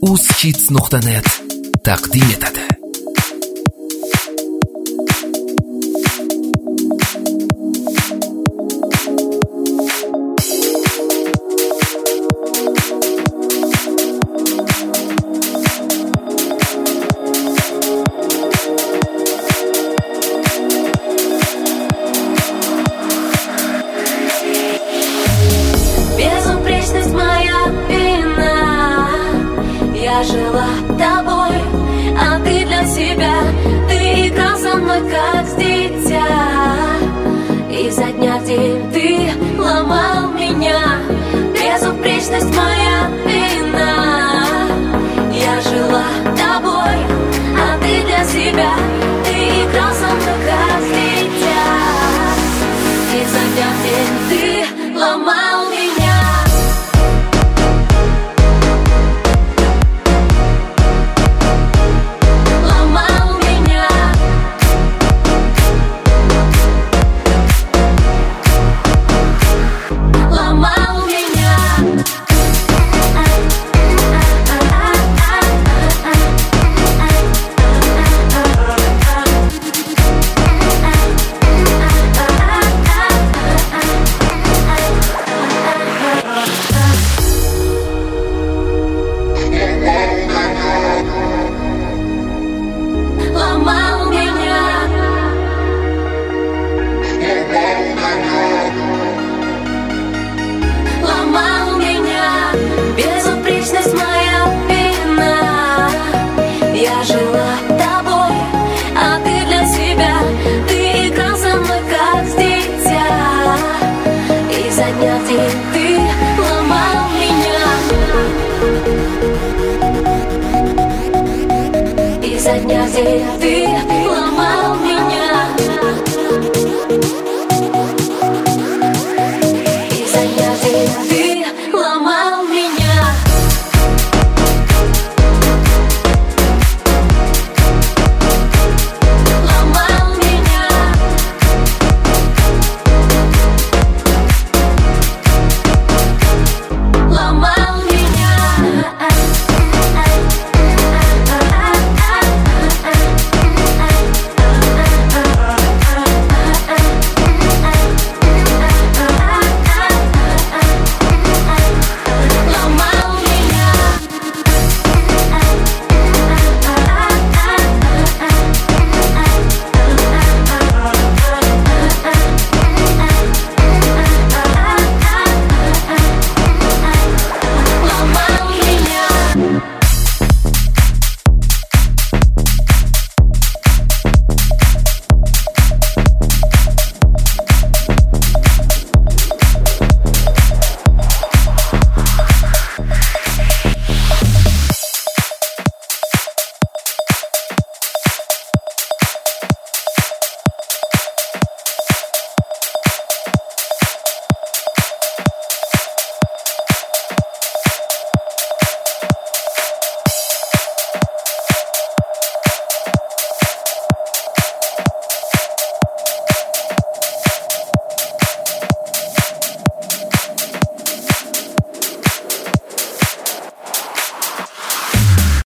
uzkids.net taqdim etadi. Я жила тобой, а ты для себя, ты играл со мной как дитя. Изо дня в день ты ломал меня, безупречность моя вина. Я жила тобой, а ты для себя, ты играл со мной как дитя. Изо дня в день ты ломал меня. Я жила тобой, а ты для себя, ты играл со мной как дитя. Изо дня в день ты ломал меня. Изо дня в день ты ломал меня.